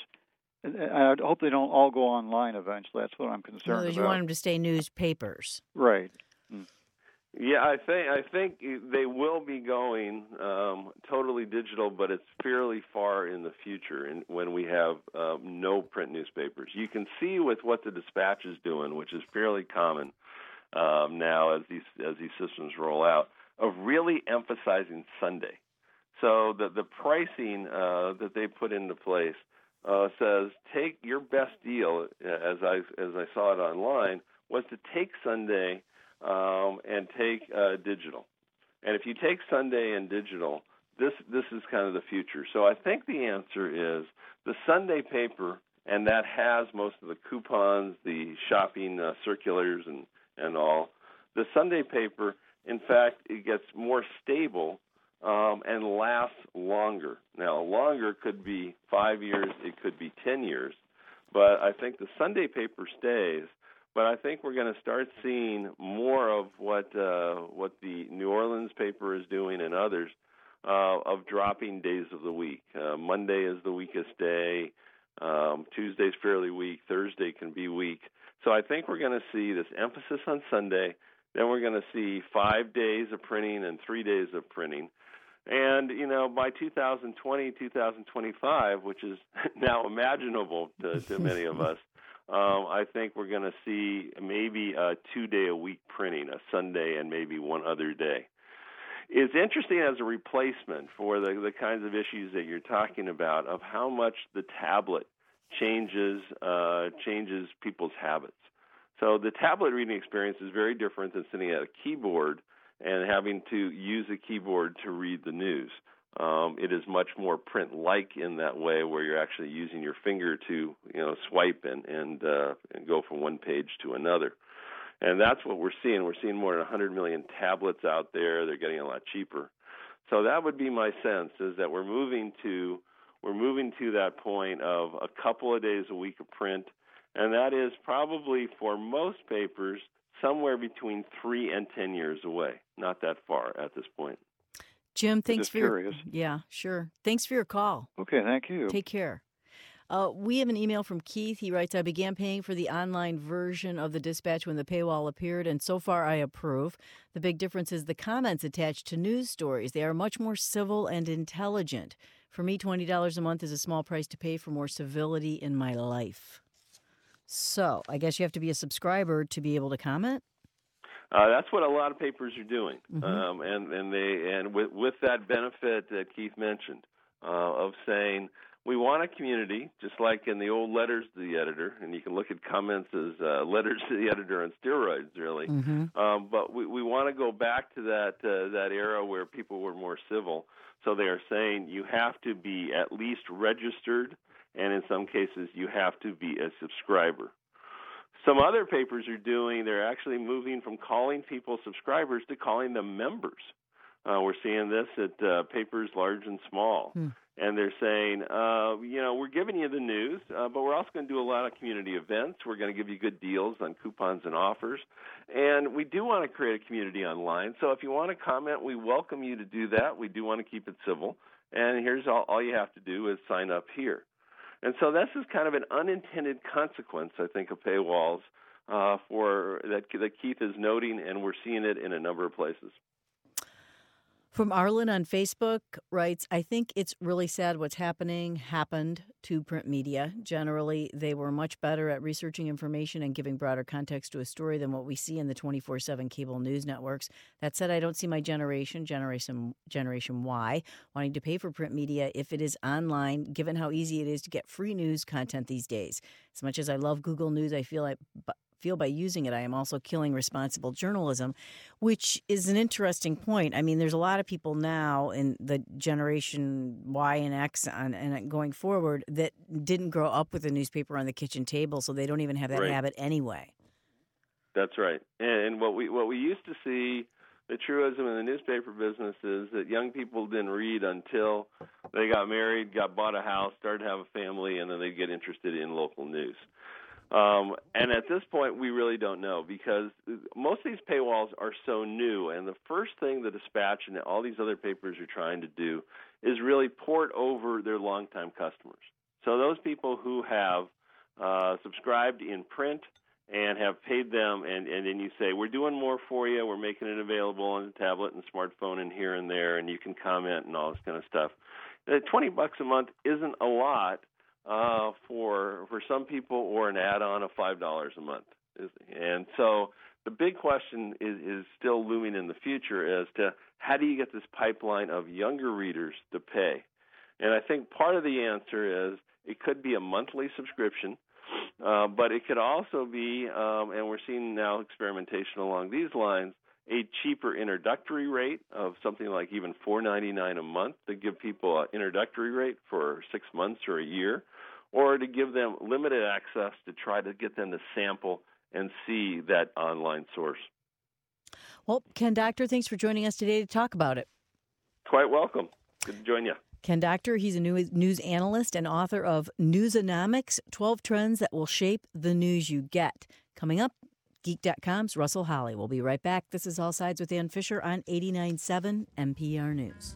I hope they don't all go online eventually. That's what I'm concerned no, about. You want them to stay newspapers. Right. Mm. Yeah, I think I think they will be going um, totally digital, but it's fairly far in the future in, when we have um, no print newspapers. You can see with what the Dispatch is doing, which is fairly common um, now as these as these systems roll out, of really emphasizing Sunday. So the the pricing uh, that they put into place Uh, says take your best deal, as I as I saw it online, was to take Sunday um, and take uh, digital. And if you take Sunday and digital, this this is kind of the future. So I think the answer is the Sunday paper, and that has most of the coupons, the shopping uh, circulars, and, and all. The Sunday paper, in fact, it gets more stable Um, and lasts longer. Now, longer could be five years, it could be ten years, but I think the Sunday paper stays. But I think we're going to start seeing more of what uh, what the New Orleans paper is doing and others uh, of dropping days of the week. Uh, Monday is the weakest day. Um, Tuesday's fairly weak. Thursday can be weak. So I think we're going to see this emphasis on Sunday. Then we're going to see five days of printing and three days of printing. And, you know, by two thousand twenty, two thousand twenty-five, which is now imaginable to, to many of us, um, I think we're going to see maybe a two-day-a-week printing, a Sunday and maybe one other day. It's interesting as a replacement for the, the kinds of issues that you're talking about of how much the tablet changes uh, changes people's habits. So the tablet reading experience is very different than sitting at a keyboard and having to use a keyboard to read the news. Um, it is much more print-like in that way, where you're actually using your finger to, you know, swipe and and, uh, and go from one page to another. And that's what we're seeing. We're seeing more than one hundred million tablets out there. They're getting a lot cheaper. So that would be my sense, is that we're moving to we're moving to that point of a couple of days a week of print, and that is probably for most papers somewhere between three and ten years away. Not that far at this point. Jim, thanks Just for your, curious. yeah, sure. Thanks for your call. Okay, thank you. Take care. Uh, we have an email from Keith. He writes, I began paying for the online version of the Dispatch when the paywall appeared, and so far I approve. The big difference is the comments attached to news stories. They are much more civil and intelligent. For me, twenty dollars a month is a small price to pay for more civility in my life. So I guess you have to be a subscriber to be able to comment? Uh, that's what a lot of papers are doing, Mm-hmm. um, and and they and with with that benefit that Keith mentioned uh, of saying we want a community, just like in the old letters to the editor, and you can look at comments as uh, letters to the editor on steroids, really. Mm-hmm. Um, but we we want to go back to that uh, that era where people were more civil. So they are saying you have to be at least registered, and in some cases you have to be a subscriber. Some other papers are doing, they're actually moving from calling people subscribers to calling them members. Uh, we're seeing this at uh, papers large and small. Hmm. And they're saying, uh, you know, we're giving you the news, uh, but we're also going to do a lot of community events. We're going to give you good deals on coupons and offers. And we do want to create a community online. So if you want to comment, we welcome you to do that. We do want to keep it civil. And here's all, all you have to do is sign up here. And so this is kind of an unintended consequence, I think, of paywalls uh, for that, that Keith is noting, and we're seeing it in a number of places. From Arlen on Facebook writes, I think it's really sad what's happening happened to print media. Generally, they were much better at researching information and giving broader context to a story than what we see in the twenty-four seven cable news networks. That said, I don't see my generation, Generation Generation Y, wanting to pay for print media if it is online, given how easy it is to get free news content these days. As much as I love Google News, I feel like... feel by using it, I am also killing responsible journalism, which is an interesting point. I mean, there's a lot of people now in the generation Y and X on, and going forward that didn't grow up with a newspaper on the kitchen table, so they don't even have that Right. habit anyway. That's right. And what we what we used to see, the truism in the newspaper business is that young people didn't read until they got married, got bought a house, started to have a family, and then they get interested in local news. Um, and at this point, we really don't know, because most of these paywalls are so new. And the first thing the Dispatch and all these other papers are trying to do is really port over their longtime customers. So those people who have uh, subscribed in print and have paid them, and, and then you say, we're doing more for you, we're making it available on the tablet and smartphone and here and there, and you can comment and all this kind of stuff. Uh, twenty bucks a month isn't a lot. Uh, for for some people, or an add-on of five dollars a month. And so the big question is, is still looming in the future as to how do you get this pipeline of younger readers to pay? And I think part of the answer is it could be a monthly subscription, uh, but it could also be, um, and we're seeing now experimentation along these lines, a cheaper introductory rate of something like even four ninety-nine a month to give people an introductory rate for six months or a year, or to give them limited access to try to get them to sample and see that online source. Well, Ken Doctor, thanks for joining us today to talk about it. Quite welcome. Good to join you. Ken Doctor, he's a news, news analyst and author of Newsonomics, twelve Trends That Will Shape the News You Get. Coming up, Geek dot com's Russell Holly. We'll be right back. This is All Sides with Ann Fisher on eighty-nine point seven N P R News.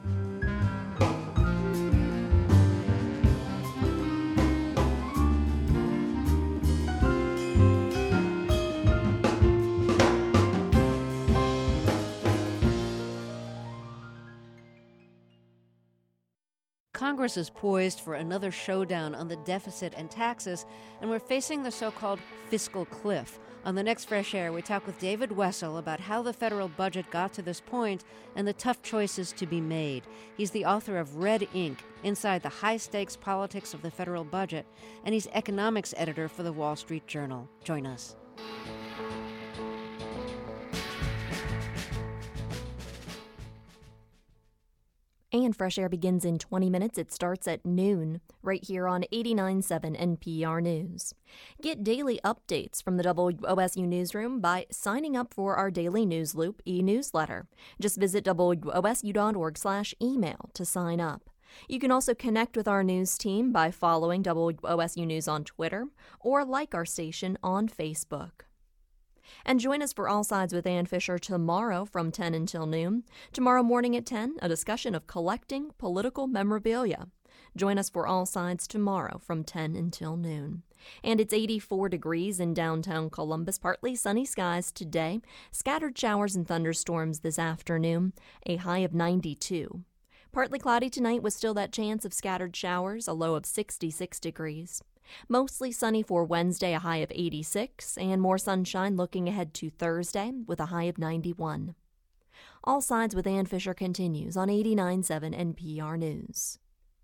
Congress is poised for another showdown on the deficit and taxes, and we're facing the so-called fiscal cliff. On the next Fresh Air, we talk with David Wessel about how the federal budget got to this point and the tough choices to be made. He's the author of Red Ink, Inside the High-Stakes Politics of the Federal Budget, and he's economics editor for the Wall Street Journal. Join us. And Fresh Air begins in twenty minutes. It starts at noon, right here on eighty-nine point seven N P R News. Get daily updates from the W O S U Newsroom by signing up for our daily News Loop e-newsletter. Just visit W O S U dot org slash email to sign up. You can also connect with our news team by following W O S U News on Twitter or like our station on Facebook. And join us for All Sides with Ann Fisher tomorrow from ten until noon. Tomorrow morning at ten, a discussion of collecting political memorabilia. Join us for All Sides tomorrow from ten until noon. And it's eighty-four degrees in downtown Columbus. Partly sunny skies today. Scattered showers and thunderstorms this afternoon. A high of ninety-two. Partly cloudy tonight with still that chance of scattered showers. A low of sixty-six degrees. Mostly sunny for Wednesday, a high of eighty-six, and more sunshine looking ahead to Thursday with a high of ninety-one. All Sides with Ann Fisher continues on eighty-nine point seven N P R News.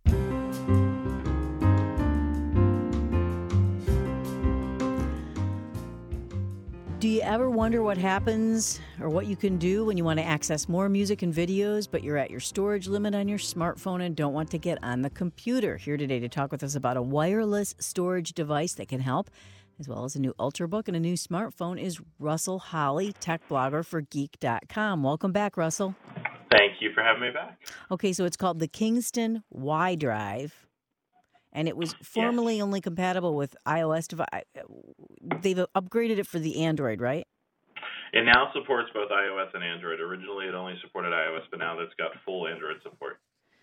Do you ever wonder what happens or what you can do when you want to access more music and videos, but you're at your storage limit on your smartphone and don't want to get on the computer? Here today to talk with us about a wireless storage device that can help, as well as a new Ultrabook and a new smartphone, is Russell Holly, tech blogger for geek dot com. Welcome back, Russell. Thank you for having me back. Okay, so it's called the Kingston Y Drive. And it was formerly yes. only compatible with iOS device. They've upgraded it for the Android, right? It now supports both iOS and Android. Originally, it only supported iOS, but now it's got full Android support.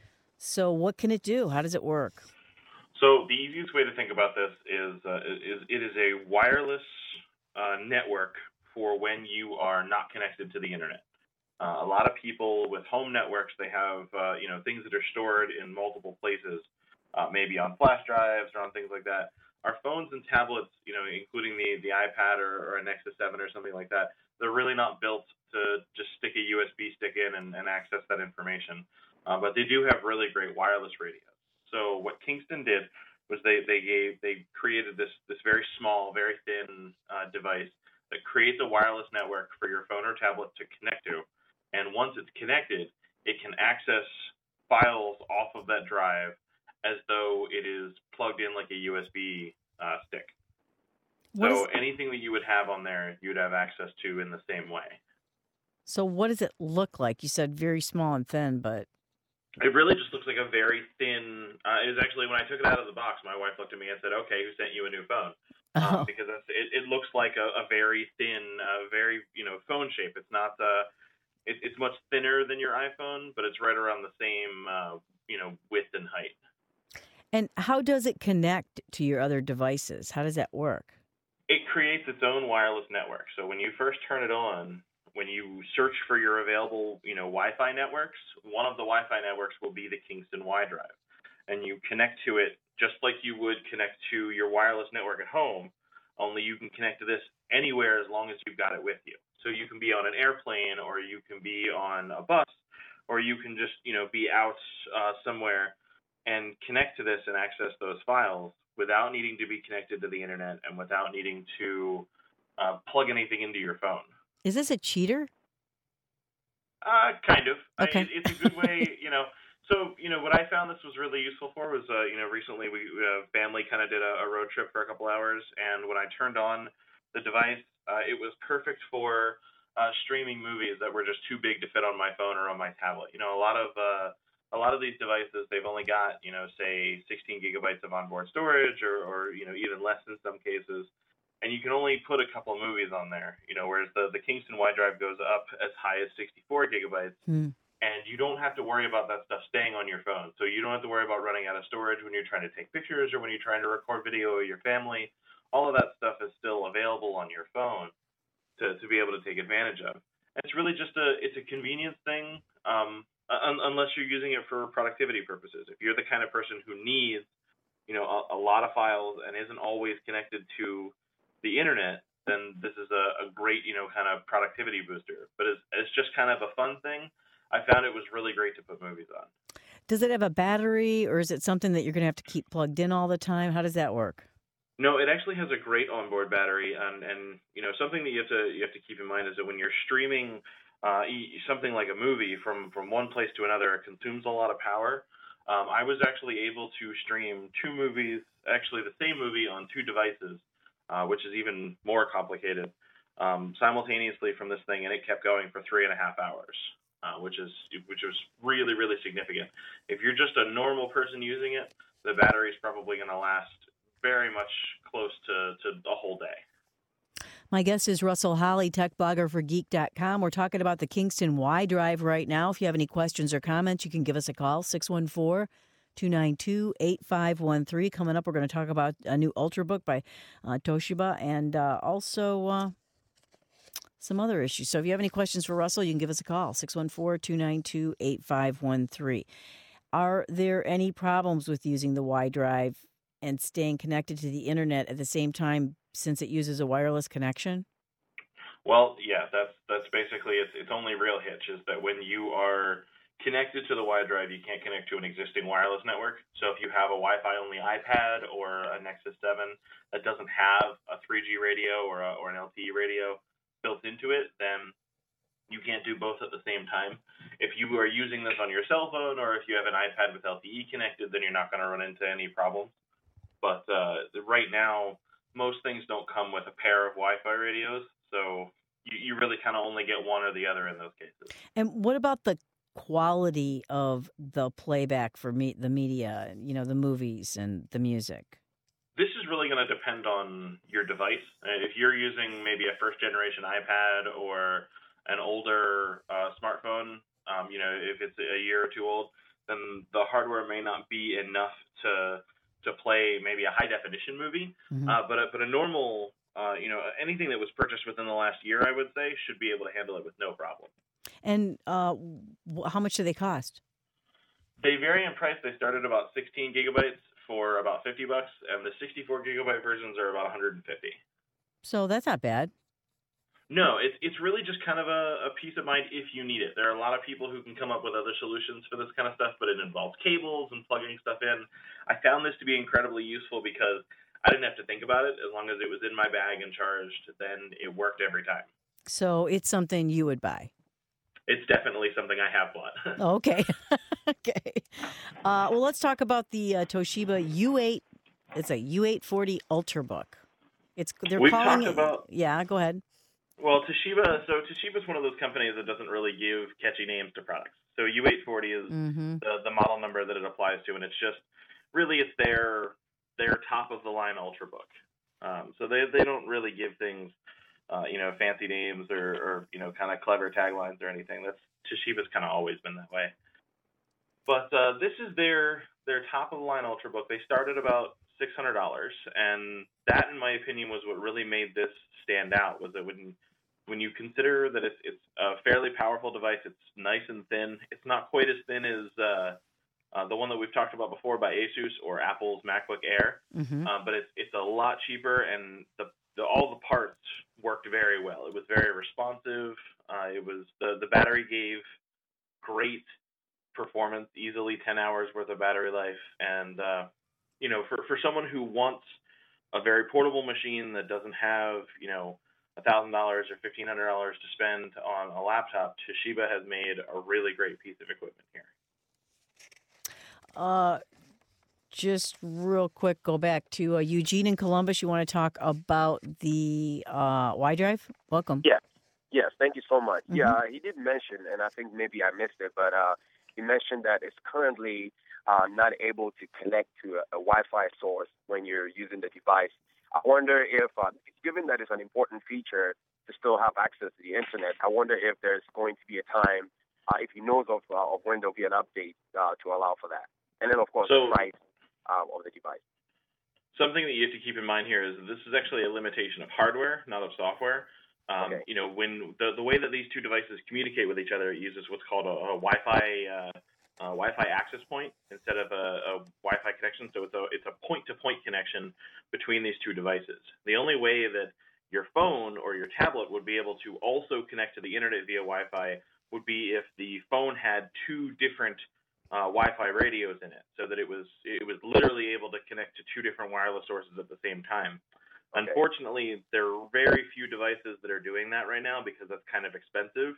So what can it do? How does it work? So the easiest way to think about this is, uh, is it is a wireless uh, network for when you are not connected to the internet. Uh, a lot of people with home networks, they have uh, you know things that are stored in multiple places. Uh, maybe on flash drives or on things like that. Our phones and tablets, you know, including the, the iPad or, or a Nexus seven or something like that, they're really not built to just stick a U S B stick in and, and access that information. Uh, but they do have really great wireless radios. So what Kingston did was they they gave they created this this very small, very thin uh, device that creates a wireless network for your phone or tablet to connect to. And once it's connected, it can access files off of that drive as though it is plugged in like a U S B uh, stick. What so is... anything that you would have on there, you would have access to in the same way. So what does it look like? You said very small and thin, but... It really just looks like a very thin... Uh, it was actually, when I took it out of the box, my wife looked at me and said, okay, who sent you a new phone? Oh. Um, because it's, it, it looks like a, a very thin, uh, very, you know, phone shape. It's not... Uh, it, it's much thinner than your iPhone, but it's right around the same, uh, you know, width and height. And how does it connect to your other devices? How does that work? It creates its own wireless network. So when you first turn it on, when you search for your available, you know, Wi-Fi networks, one of the Wi-Fi networks will be the Kingston Y Drive. And you connect to it just like you would connect to your wireless network at home, only you can connect to this anywhere as long as you've got it with you. So you can be on an airplane, or you can be on a bus, or you can just, you know, be out uh, somewhere and connect to this and access those files without needing to be connected to the internet and without needing to uh, plug anything into your phone. Is this a cheater? Uh, kind of. Okay. I mean, it's a good way, you know. So, you know, what I found this was really useful for was, uh, you know, recently we uh, family kind of did a, a road trip for a couple hours, and when I turned on the device, uh, it was perfect for uh, streaming movies that were just too big to fit on my phone or on my tablet. You know, a lot of uh, a lot of these devices, they've only got, you know, say sixteen gigabytes of onboard storage, or, or you know, even less in some cases. And you can only put a couple of movies on there, you know, whereas the, the Kingston Y Drive goes up as high as sixty-four gigabytes. Mm. And you don't have to worry about that stuff staying on your phone. So you don't have to worry about running out of storage when you're trying to take pictures or when you're trying to record video of your family. All of that stuff is still available on your phone to, to be able to take advantage of. And it's really just a, it's a convenience thing. Um, Un- unless you're using it for productivity purposes. If you're the kind of person who needs, you know, a, a lot of files and isn't always connected to the internet, then this is a, a great, you know, kind of productivity booster. But it's, it's just kind of a fun thing. I found it was really great to put movies on. Does it have a battery, or is it something that you're going to have to keep plugged in all the time? How does that work? No, it actually has a great onboard battery, and, and you know, something that you have to you have to keep in mind is that when you're streaming uh, something like a movie from, from one place to another, it consumes a lot of power. Um, I was actually able to stream two movies, actually the same movie on two devices, uh, which is even more complicated, um, simultaneously from this thing, and it kept going for three and a half hours, uh, which is which was really, really significant. If you're just a normal person using it, the battery is probably going to last very much close to, to a whole day. My guest is Russell Holly, tech blogger for geek dot com. We're talking about the Kingston Y Drive right now. If you have any questions or comments, you can give us a call, six one four, two nine two, eight five one three. Coming up, we're going to talk about a new Ultrabook by uh, Toshiba and uh, also uh, some other issues. So if you have any questions for Russell, you can give us a call, six one four, two nine two, eight five one three. Are there any problems with using the Y Drive and staying connected to the internet at the same time since it uses a wireless connection? Well, yeah, that's that's basically it's it's only real hitch is that when you are connected to the Y Drive, you can't connect to an existing wireless network. So if you have a Wi-Fi only iPad or a Nexus seven that doesn't have a three G radio or a, or an L T E radio built into it, then you can't do both at the same time. If you are using this on your cell phone or if you have an iPad with L T E connected, then you're not going to run into any problems. But uh, right now, most things don't come with a pair of Wi-Fi radios, so you, you really kind of only get one or the other in those cases. And what about the quality of the playback for me, the media, you know, the movies and the music? This is really going to depend on your device. If you're using maybe a first-generation iPad or an older uh, smartphone, um, you know, if it's a year or two old, then the hardware may not be enough to to play maybe a high-definition movie. Mm-hmm. Uh, but, a, but a normal, uh, you know, anything that was purchased within the last year, I would say, should be able to handle it with no problem. And uh, how much do they cost? They vary in price. They start at about sixteen gigabytes for about fifty bucks, and the sixty-four gigabyte versions are about one hundred fifty. So that's not bad. No, it's it's really just kind of a, a peace of mind if you need it. There are a lot of people who can come up with other solutions for this kind of stuff, but it involves cables and plugging stuff in. I found this to be incredibly useful because I didn't have to think about it. As long as it was in my bag and charged, then it worked every time. So it's something you would buy? It's definitely something I have bought. Okay. okay. Uh, well, let's talk about the uh, Toshiba U eight. It's a U eight forty Ultrabook. It's they're We've calling talked it. About, yeah, go ahead. Well, Toshiba. So Toshiba is one of those companies that doesn't really give catchy names to products. So U eight forty is mm-hmm. the the model number that it applies to, and it's just really it's their their top of the line Ultrabook. Um, so they they don't really give things. Uh, you know, fancy names or, or you know, kind of clever taglines or anything. That's Toshiba's kind of always been that way. But uh, this is their their top of the line Ultrabook. They started about six hundred dollars, and that, in my opinion, was what really made this stand out. Was that when when you consider that it's it's a fairly powerful device, it's nice and thin. It's not quite as thin as uh, uh, the one that we've talked about before by Asus or Apple's MacBook Air, mm-hmm. uh, but it's it's a lot cheaper, and the, the all the parts worked very well. It was very responsive. Uh, it was the the battery gave great performance, easily ten hours worth of battery life, and uh, you know, for for someone who wants a very portable machine that doesn't have you know a thousand dollars or fifteen hundred dollars to spend on a laptop, Toshiba has made a really great piece of equipment here. Uh. Just real quick, go back to uh, Eugene in Columbus. You want to talk about the uh, Y Drive? Welcome. Yes, yes. Thank you so much. Mm-hmm. Yeah, he did mention, and I think maybe I missed it, but uh, he mentioned that it's currently uh, not able to connect to a, a Wi-Fi source when you're using the device. I wonder if, uh, given that it's an important feature to still have access to the internet, I wonder if there's going to be a time, uh, if he knows of, uh, of when there'll be an update uh, to allow for that. And then, of course, so, the price. Um, of the device. Something that you have to keep in mind here is this is actually a limitation of hardware, not of software. Um, okay. You know, when the the way that these two devices communicate with each other, it uses what's called a, a Wi-Fi uh, uh, Wi-Fi access point instead of a, a Wi-Fi connection. So it's a it's a point-to-point connection between these two devices. The only way that your phone or your tablet would be able to also connect to the internet via Wi-Fi would be if the phone had two different Uh, Wi-Fi radios in it, so that it was it was literally able to connect to two different wireless sources at the same time. Okay. Unfortunately, there are very few devices that are doing that right now because that's kind of expensive.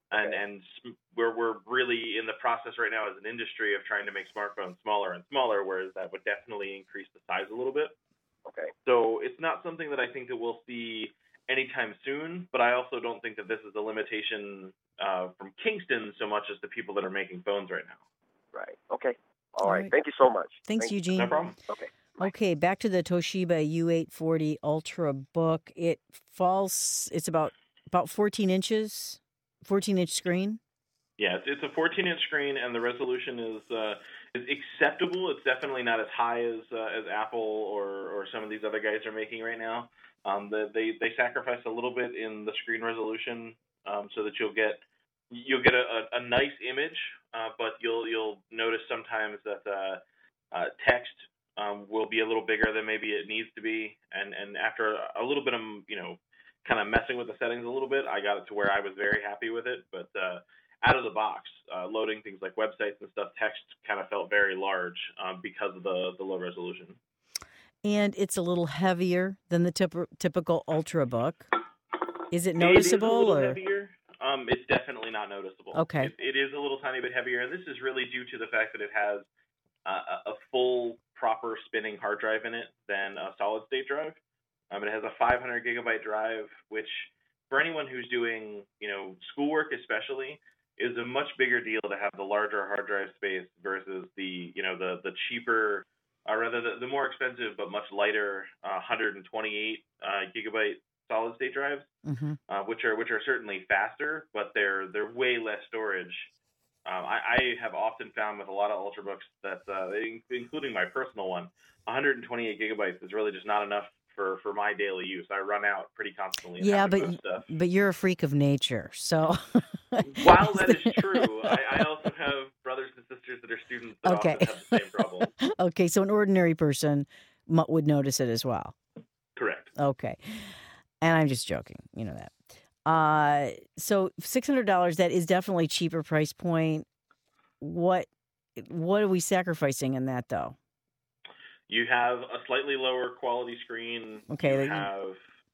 And and we're we're really in the process right now as an industry of trying to make smartphones smaller and smaller, whereas that would definitely increase the size a little bit. Okay. So it's not something that I think that we'll see anytime soon, but I also don't think that this is a limitation uh, from Kingston so much as the people that are making phones right now. Right. Okay. All, All right. right. Thank you so much. Thanks, Thank you. Eugene. No problem. Okay. Okay, back to the Toshiba U eight forty Ultra book. It falls, it's about about fourteen inches, fourteen inch screen. Yeah, it's, it's a fourteen inch screen, and the resolution is uh, is acceptable. It's definitely not as high as uh, as Apple or, or some of these other guys are making right now. Um, the, they they sacrifice a little bit in the screen resolution um, so that you'll get you'll get a, a, a nice image, uh, but you'll you'll notice sometimes that uh, uh, text um, will be a little bigger than maybe it needs to be, and and after a little bit of you know kind of messing with the settings a little bit, I got it to where I was very happy with it, but. Uh, Out of the box, uh, loading things like websites and stuff, text kind of felt very large um, because of the, the low resolution. And it's a little heavier than the tip- typical Ultrabook. Is it noticeable? It is a little or? heavier. Um, it's definitely not noticeable. Okay. It, it is a little tiny bit heavier, and this is really due to the fact that it has uh, a full, proper spinning hard drive in it than a solid-state drive. Um, it has a five hundred gigabyte drive, which for anyone who's doing, you know, schoolwork especially, is a much bigger deal to have the larger hard drive space versus the, you know, the the cheaper, or rather the, the more expensive but much lighter uh, one hundred twenty-eight uh, gigabyte solid state drives, Mm-hmm. uh, which are which are certainly faster, but they're they're way less storage. Um, I, I have often found with a lot of Ultrabooks that, uh, including my personal one, one hundred twenty-eight gigabytes is really just not enough for, for my daily use. I run out pretty constantly. And Yeah, have to but move stuff. but you're a freak of nature, so. While that is true, I, I also have brothers and sisters that are students that Okay. often have the same problem. Okay, so an ordinary person mu- would notice it as well. Correct. Okay, and I'm just joking, you know that. Uh, so six hundred dollars, that is definitely cheaper price point. What what are we sacrificing in that though? You have a slightly lower quality screen. Okay, You they- have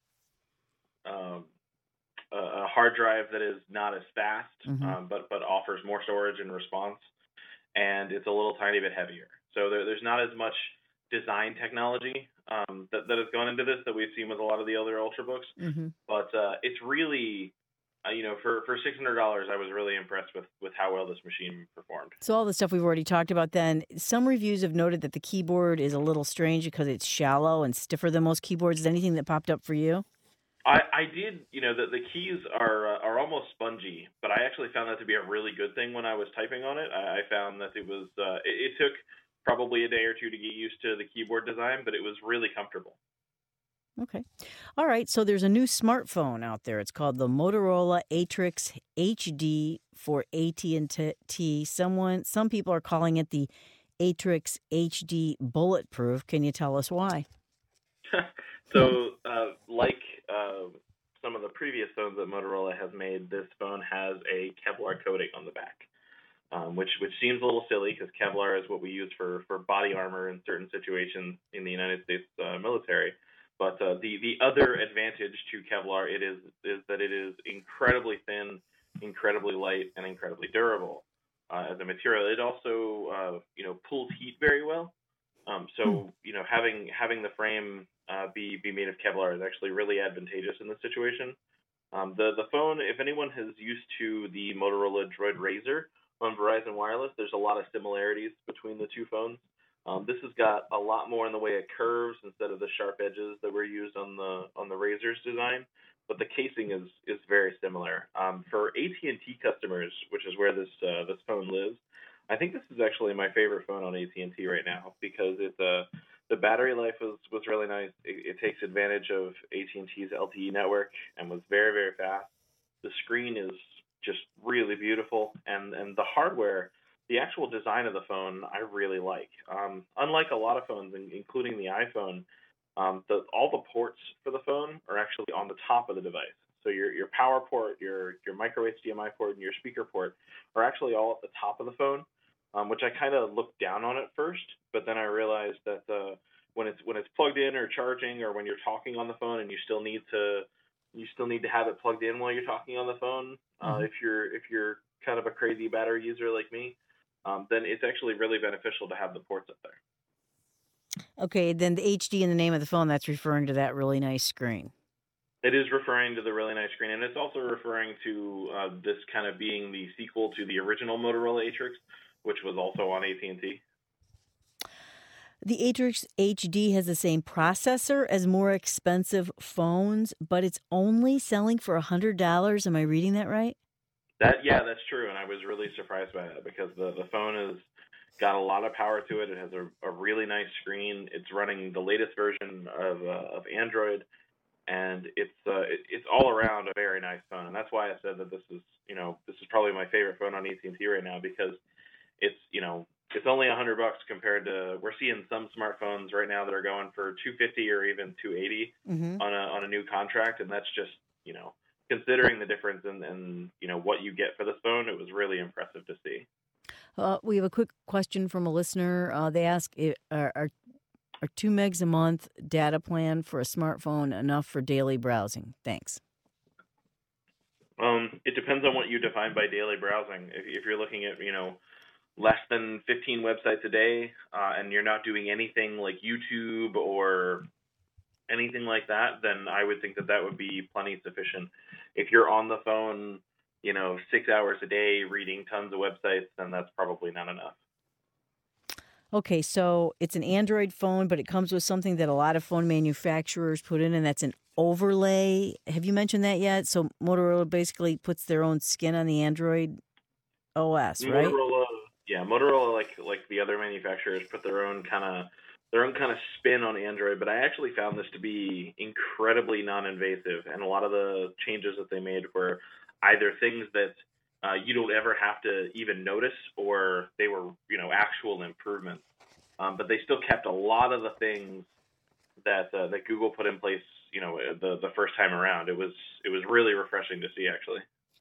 um, a a hard drive that is not as fast, Mhm. um, but but offers more storage and response, and it's a little tiny bit heavier. So there, there's not as much design technology um, that that has gone into this that we've seen with a lot of the other Ultrabooks. Mm-hmm. But uh, it's really, uh, you know, for, for six hundred dollars, I was really impressed with, with how well this machine performed. So all the stuff we've already talked about then, some reviews have noted that the keyboard is a little strange because it's shallow and stiffer than most keyboards. Is anything that popped up for you? I, I did, you know, the, the keys are uh, are almost spongy, but I actually found that to be a really good thing when I was typing on it. I, I found that it was, uh, it, it took probably a day or two to get used to the keyboard design, but it was really comfortable. Okay. All right. So there's a new smartphone out there. It's called the Motorola Atrix H D for A T and T. Someone, some people are calling it the Atrix H D Bulletproof. Can you tell us why? So, uh, like uh, some of the previous phones that Motorola has made, this phone has a Kevlar coating on the back, um, which which seems a little silly because Kevlar is what we use for, for body armor in certain situations in the United States uh, military. But uh, the the other advantage to Kevlar it is is that it is incredibly thin, incredibly light, and incredibly durable uh, as a material. It also uh, you know pulls heat very well. Um, so you know having having the frame uh, be be made of Kevlar is actually really advantageous in this situation. Um, the the phone, if anyone has used to the Motorola Droid Razr on Verizon Wireless, there's a lot of similarities between the two phones. Um, this has got a lot more in the way of curves instead of the sharp edges that were used on the on the Razr's design, but the casing is is very similar. Um, for A T and T customers, which is where this uh, this phone lives, I think this is actually my favorite phone on A T and T right now because it's uh, the battery life was, was really nice. It, it takes advantage of A T and T's L T E network and was very very fast. The screen is just really beautiful, and and the hardware. The actual design of the phone, I really like. Um, unlike a lot of phones, including the iPhone, um, the, all the ports for the phone are actually on the top of the device. So your your power port, your your micro H D M I port, and your speaker port are actually all at the top of the phone, um, which I kind of looked down on at first, but then I realized that uh, when it's when it's plugged in or charging, or when you're talking on the phone and you still need to you still need to have it plugged in while you're talking on the phone. Uh, Mhm. if you're if you're kind of a crazy battery user like me, um, then it's actually really beneficial to have the ports up there. Okay, then the H D in the name of the phone, that's referring to that really nice screen. It is referring to the really nice screen, and it's also referring to uh, this kind of being the sequel to the original Motorola Atrix, which was also on A T and T. The Atrix H D has the same processor as more expensive phones, but it's only selling for one hundred dollars. Am I reading that right? That yeah, that's true, and I was really surprised by that because the, the phone has got a lot of power to it. It has a, a really nice screen. It's running the latest version of uh, of Android, and it's uh, it, it's all around a very nice phone. And that's why I said that this is you know this is probably my favorite phone on A T and T right now because it's you know it's only a hundred bucks compared to we're seeing some smartphones right now that are going for two fifty or even two eighty Mm-hmm. on a on a new contract, and that's just you know. Considering the difference in, in you know what you get for this phone, it was really impressive to see. Uh, we have a quick question from a listener. Uh, they ask, i- are, are are two megs a month data plan for a smartphone enough for daily browsing? Thanks. Um, it depends on what you define by daily browsing. If, if you're looking at you know less than fifteen websites a day, uh, and you're not doing anything like YouTube or anything like that, then I would think that that would be plenty sufficient. If you're on the phone, you know, six hours a day reading tons of websites, then that's probably not enough. Okay, so it's an Android phone, but it comes with something that a lot of phone manufacturers put in, and that's an overlay. Have you mentioned that yet? So Motorola basically puts their own skin on the Android O S, right? Motorola, yeah, Motorola, like like the other manufacturers, put their own kind of their own kind of spin on Android. But I actually found this to be incredibly non-invasive, and a lot of the changes that they made were either things that uh, you don't ever have to even notice, or they were you know actual improvements. Um, but they still kept a lot of the things that uh, that Google put in place, you know, the the first time around. It was it was really refreshing to see, actually.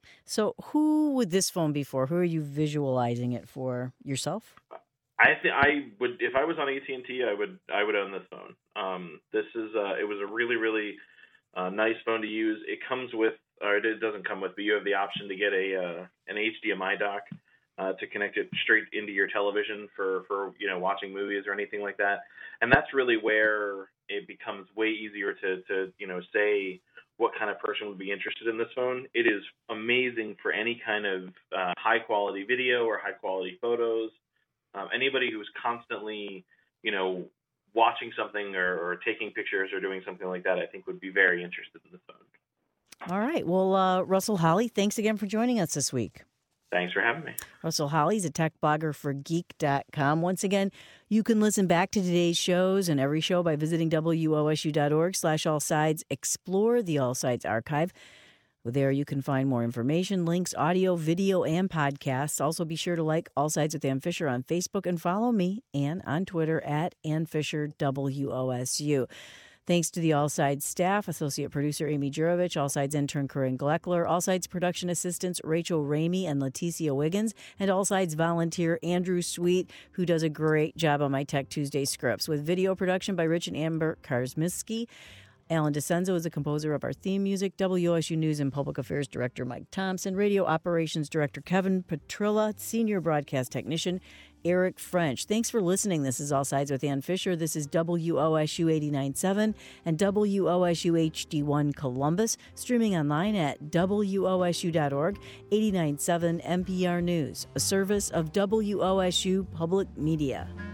So who would this phone be for? Who are you visualizing it for? Yourself? I think I would, if I was on A T and T, I would, I would own this phone. Um, this is, uh, it was a really, really uh, nice phone to use. It comes with, or it doesn't come with, but you have the option to get a uh, an H D M I dock uh, to connect it straight into your television for, for you know watching movies or anything like that. And that's really where it becomes way easier to, to you know say what kind of person would be interested in this phone. It is amazing for any kind of uh, high quality video or high quality photos. Um, anybody who's constantly, you know, watching something or, or taking pictures or doing something like that, I think would be very interested in the phone. All right. Well, uh, Russell Holly, thanks again for joining us this week. Thanks for having me. Russell Holly's a tech blogger for geek dot com. Once again, you can listen back to today's shows and every show by visiting W O S U dot org slash all sides. Explore the All Sides archive. There you can find more information, links, audio, video, and podcasts. Also, be sure to like All Sides with Ann Fisher on Facebook and follow me, Ann, on Twitter at Ann Fisher W O S U. Thanks to the All Sides staff, Associate Producer Amy Jurovich, All Sides intern Corinne Gleckler, All Sides production assistants Rachel Ramey and Leticia Wiggins, and All Sides volunteer Andrew Sweet, who does a great job on my Tech Tuesday scripts, with video production by Rich and Amber Karsmisky. Alan DeCenzo is the composer of our theme music. W O S U News and Public Affairs Director Mike Thompson. Radio Operations Director Kevin Petrilla. Senior Broadcast Technician Eric French. Thanks for listening. This is All Sides with Ann Fisher. This is W O S U eighty-nine point seven and W O S U H D one Columbus. Streaming online at W O S U dot org. eighty-nine point seven N P R News, a service of W O S U Public Media.